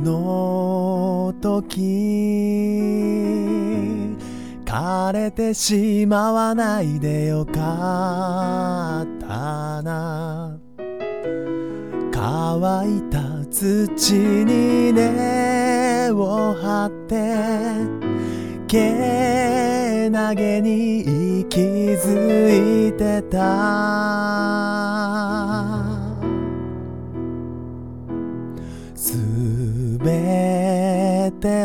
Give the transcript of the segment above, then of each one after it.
の時枯れてしまわないでよかったな。乾いた土に根を張ってけなげに息づいてた。すべて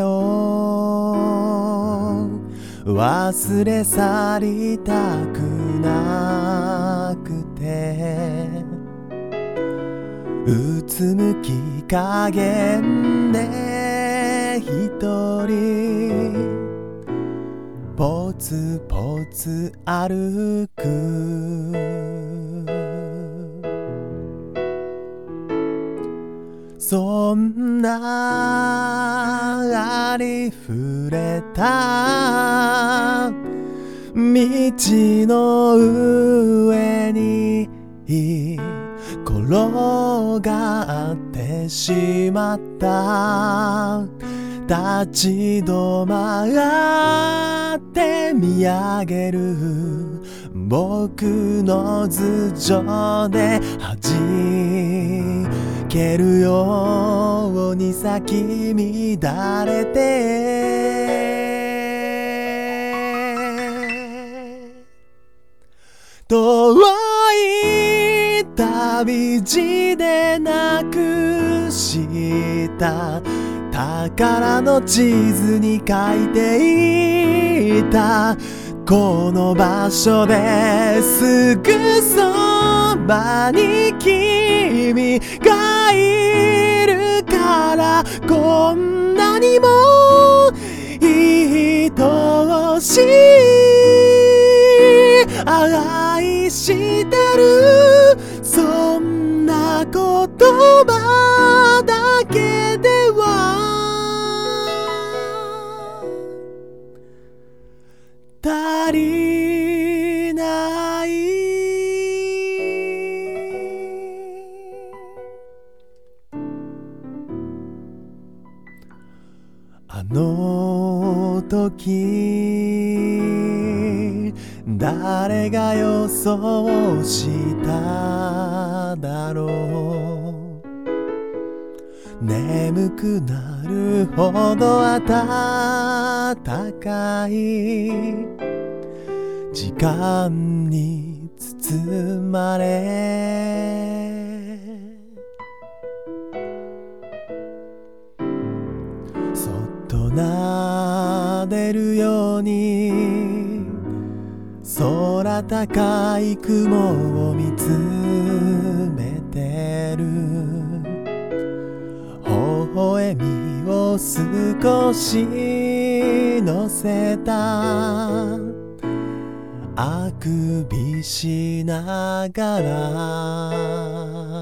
を忘れ去りたくなくて、うつむき加減で一人ポツポツ歩く。そんなありふれた道の上に転がってしまった。立ち止まって見上げる僕の頭上で弾けるように咲き乱れて、遠い旅路でなくした宝の地図に書いていた。この場所ですぐそばに君がいるから、こんなにも愛しい愛してる、そんな言葉だけでは足りない。あの時誰が予想しただろう。眠くなるほど暖かい時間に包まれ、そっと撫でるように空高い雲を見つめてる。微笑みを少し乗せた、あくびしながら、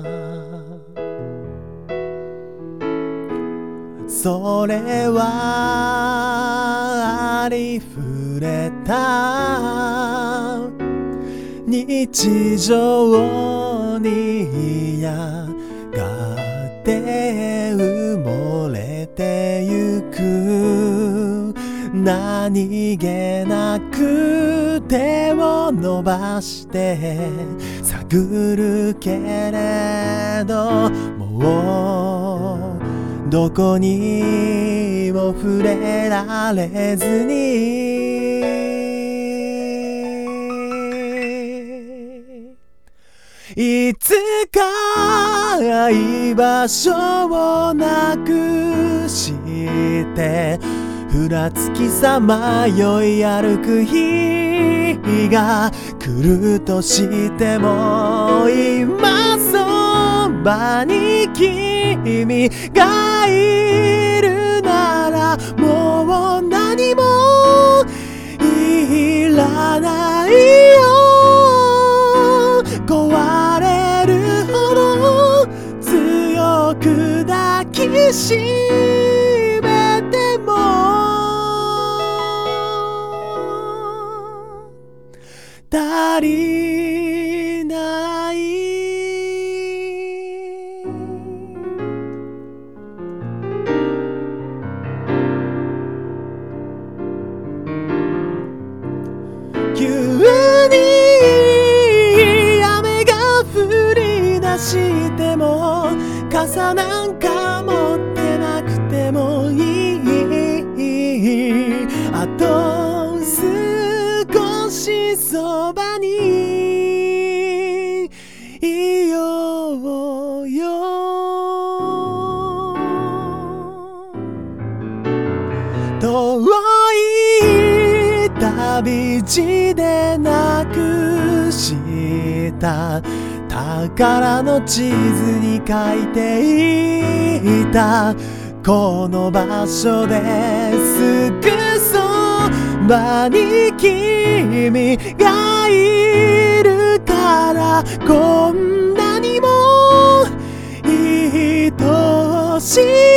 それはありふれた日常にやがて埋もれてゆく。何気なく手を伸ばして探るけれど、もうどこにも触れられずに、いつか居場所をなくしてふらつきさまよい歩く日が来るとしても、今そばに君がいるならもう何もいらないよ。壊れるほど強く抱きしめても足りない。 ても傘なんか持ってなくてもいい。あと少しそばにいようよ。遠い旅路でなくした宝の地図に書いていた、この場所ですぐそばに君がいるからこんなにも愛しい